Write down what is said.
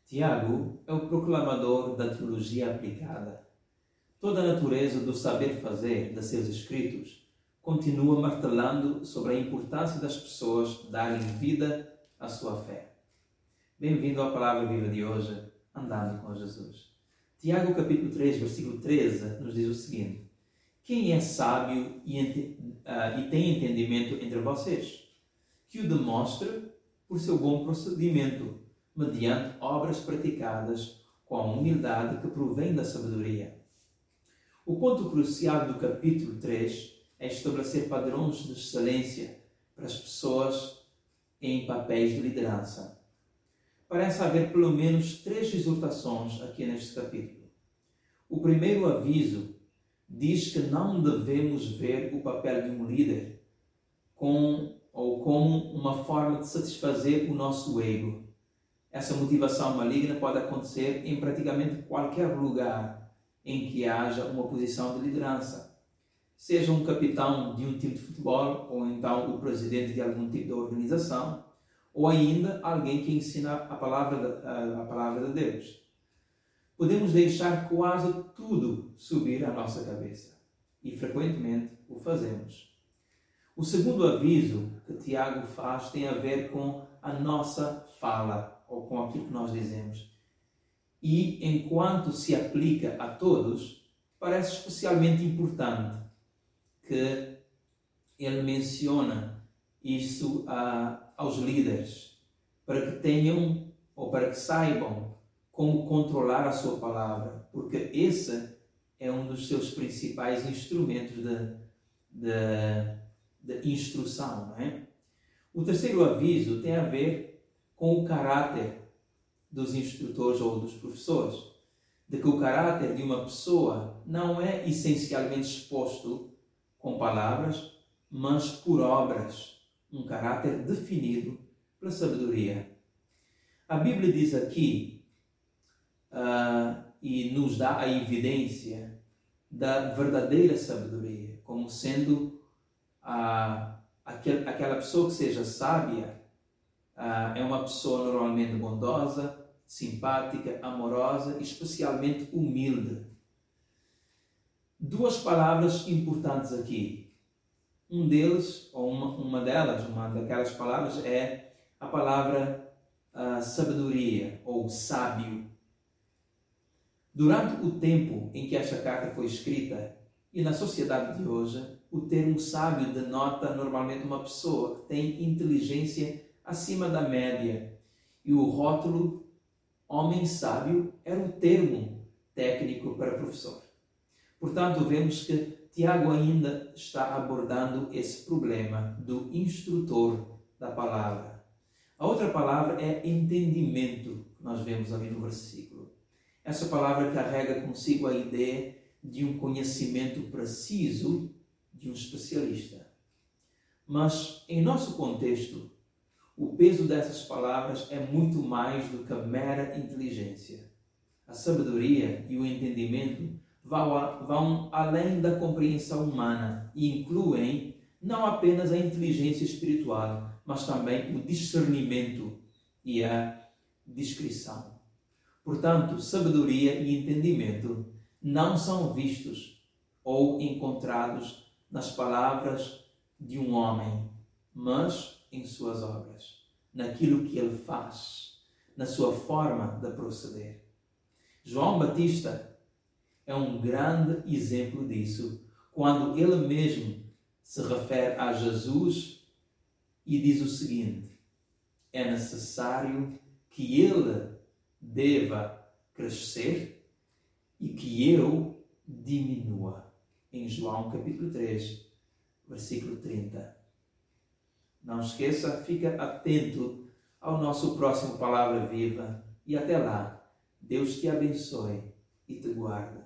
Tiago é o proclamador da teologia aplicada. Toda a natureza do saber fazer de seus escritos continua martelando sobre a importância das pessoas darem vida à sua fé. Bem-vindo à Palavra Viva de hoje, Andando com Jesus. Tiago capítulo 3, versículo 13, nos diz o seguinte: quem é sábio e tem entendimento entre vocês? Que o demonstre por seu bom procedimento, mediante obras praticadas com a humildade que provém da sabedoria. O ponto crucial do capítulo 3 é estabelecer padrões de excelência para as pessoas em papéis de liderança. Parece haver pelo menos 3 exortações aqui neste capítulo. O primeiro aviso diz que não devemos ver o papel de um líder como uma forma de satisfazer o nosso ego. Essa motivação maligna pode acontecer em praticamente qualquer lugar em que haja uma posição de liderança. Seja um capitão de um time de futebol, ou então o presidente de algum tipo de organização, ou ainda alguém que ensina a palavra de Deus. Podemos deixar quase tudo subir à nossa cabeça. E frequentemente o fazemos. O segundo aviso que Tiago faz tem a ver com a nossa fala, ou com aquilo que nós dizemos. E, enquanto se aplica a todos, parece especialmente importante que ele menciona isso aos líderes, para que tenham, ou para que saibam como controlar a sua palavra, porque esse é um dos seus principais instrumentos de instrução, não é? O terceiro aviso tem a ver com o caráter dos instrutores ou dos professores, de que o caráter de uma pessoa não é essencialmente exposto com palavras, mas por obras, um caráter definido pela sabedoria. A Bíblia diz aqui, e nos dá a evidência da verdadeira sabedoria, como sendo aquela pessoa que seja sábia, é uma pessoa normalmente bondosa, simpática, amorosa e especialmente humilde. 2 palavras importantes aqui. Uma daquelas palavras é a palavra sabedoria ou sábio. Durante o tempo em que esta carta foi escrita e na sociedade de hoje, o termo sábio denota normalmente uma pessoa que tem inteligência acima da média, e o rótulo homem sábio era o termo técnico para professor. Portanto, vemos que Tiago ainda está abordando esse problema do instrutor da palavra. A outra palavra é entendimento, que nós vemos ali no versículo. Essa palavra carrega consigo a ideia de um conhecimento preciso de um especialista. Mas, em nosso contexto, o peso dessas palavras é muito mais do que a mera inteligência. A sabedoria e o entendimento vão além da compreensão humana e incluem não apenas a inteligência espiritual, mas também o discernimento e a discrição. Portanto, sabedoria e entendimento não são vistos ou encontrados nas palavras de um homem, mas em suas obras, naquilo que ele faz, na sua forma de proceder. João Batista é um grande exemplo disso, quando ele mesmo se refere a Jesus e diz o seguinte: é necessário que ele deva crescer e que eu diminua. Em João capítulo 3, versículo 30. Não esqueça, fica atento ao nosso próximo Palavra Viva. E até lá, Deus te abençoe e te guarde.